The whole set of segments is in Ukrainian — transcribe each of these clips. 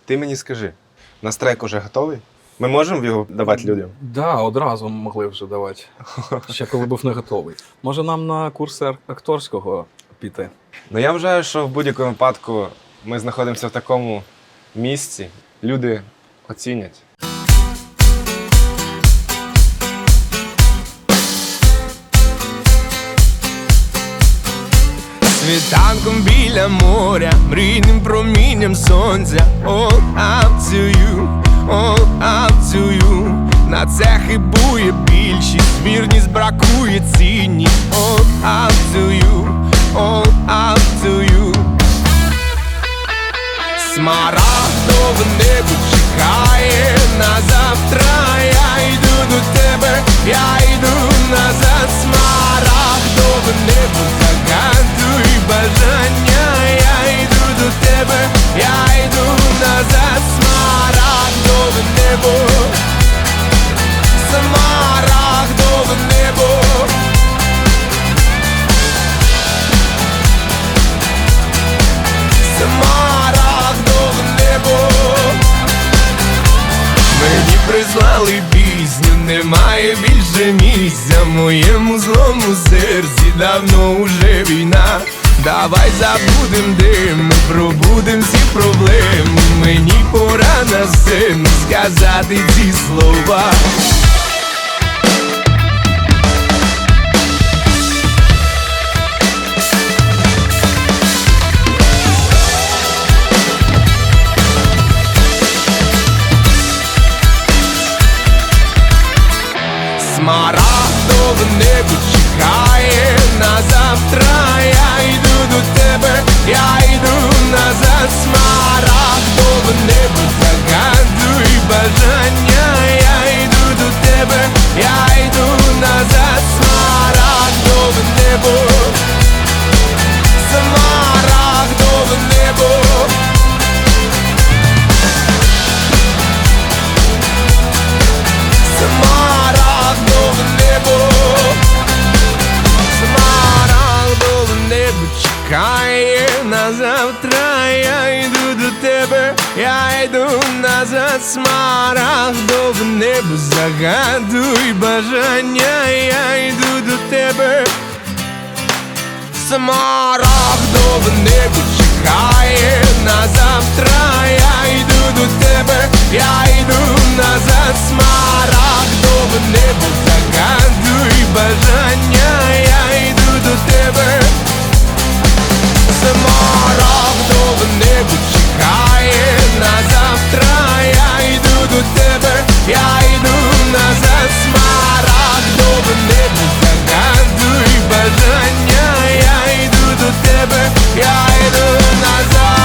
Ти мені скажи, у нас трек уже готовий? Ми можемо його давати людям? Да, одразу могли вже давати. Ще коли був не готовий. Може нам на курси акторського піти? Ну я вважаю, що в будь-якому випадку ми знаходимося в такому місці, люди оцінять. Світанком біля моря, мрійним промінням сонця. All up to you, all up to you. На це хибує більшість, вірність бракує цінність. All up to you, all up to you. Смарагдове небо чекає на завтра. Я йду до тебе, я йду назад. Смарагдове небо загадуй бажання. Я йду до тебе, я йду назад. Смарагдове небо, смарагдове небо. Смарагдове небо. Мені прислали пісню, немає більше місця в моєму злому серці, давно уже війна. Давай забудем дим, ми пробудем всі проблеми. Мені пора на сцену сказати ці слова. Смарагдове небо чекає на завтра. Я йду до тебе, я йду назад. Смарагдове небо загадуй бажання. Я йду до тебе, я йду назад. Смарагдове небо, смарагдове небо. Смарагдове небо, смарагдове небо чекає на завтра. Я йду до тебе, я йду назад. Смарагдове небо загадуй бажання. Я йду до тебе. Смарагдове небо чекає на завтра. Я йду до тебе, я йду назад. Смарагдове небо загадуй бажання. Я йду до тебе. Смарагдове небо чекає на завтра. Я йду до тебе, я йду назад. Смарагдове небо загадуй бажання. Я йду до тебе, я йду назад.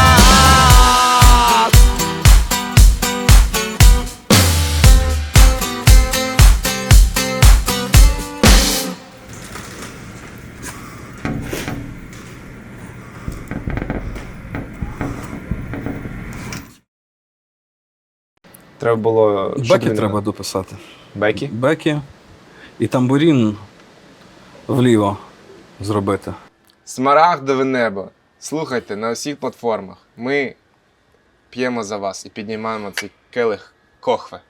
Треба було... що Бекі тобі треба надо? дописати. Бекі? Бекі і тамбурін вліво зробити. Смарагдове небо. Слухайте на усіх платформах. Ми п'ємо за вас і піднімаємо цей келих кохве.